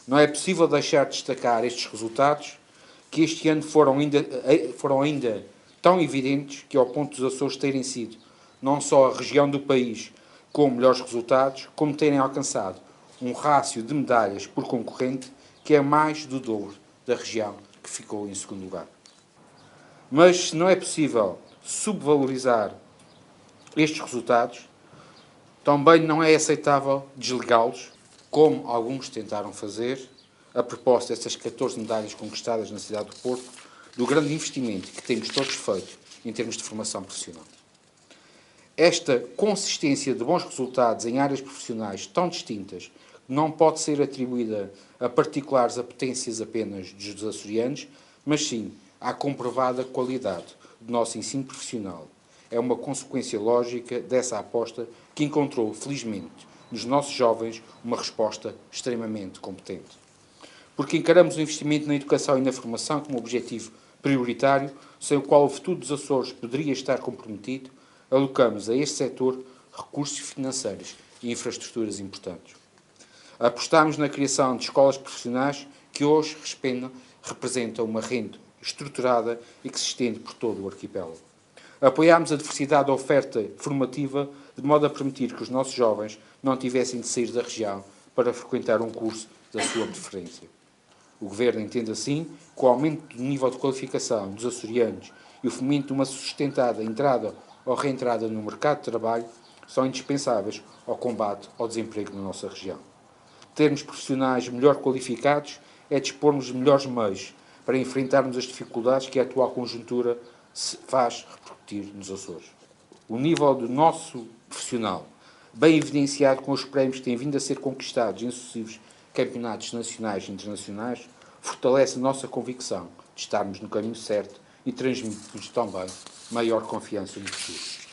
Não é possível deixar de destacar estes resultados, que este ano foram ainda tão evidentes que, ao ponto dos Açores terem sido não só a região do país com melhores resultados, como terem alcançado um rácio de medalhas por concorrente que é mais do dobro da região que ficou em segundo lugar. Mas se não é possível subvalorizar estes resultados, também não é aceitável desligá-los, como alguns tentaram fazer, a propósito dessas 14 medalhas conquistadas na cidade do Porto, do grande investimento que temos todos feito em termos de formação profissional. Esta consistência de bons resultados em áreas profissionais tão distintas não pode ser atribuída a particulares apetências apenas dos açorianos, mas sim à comprovada qualidade do nosso ensino profissional. É uma consequência lógica dessa aposta que encontrou, felizmente, nos nossos jovens uma resposta extremamente competente. Porque encaramos o investimento na educação e na formação como objetivo prioritário, sem o qual o futuro dos Açores poderia estar comprometido, alocamos a este setor recursos financeiros e infraestruturas importantes. Apostamos na criação de escolas profissionais que hoje representam uma rede estruturada e que se estende por todo o arquipélago. Apoiámos a diversidade da oferta formativa de modo a permitir que os nossos jovens não tivessem de sair da região para frequentar um curso da sua preferência. O Governo entende assim que o aumento do nível de qualificação dos açorianos e o fomento de uma sustentada entrada ou reentrada no mercado de trabalho são indispensáveis ao combate ao desemprego na nossa região. Termos profissionais melhor qualificados é dispormos de melhores meios para enfrentarmos as dificuldades que a atual conjuntura se faz repercutir nos Açores. O nível do nosso profissional, bem evidenciado com os prémios que têm vindo a ser conquistados em sucessivos campeonatos nacionais e internacionais, fortalece a nossa convicção de estarmos no caminho certo e transmite-nos também maior confiança no futuro.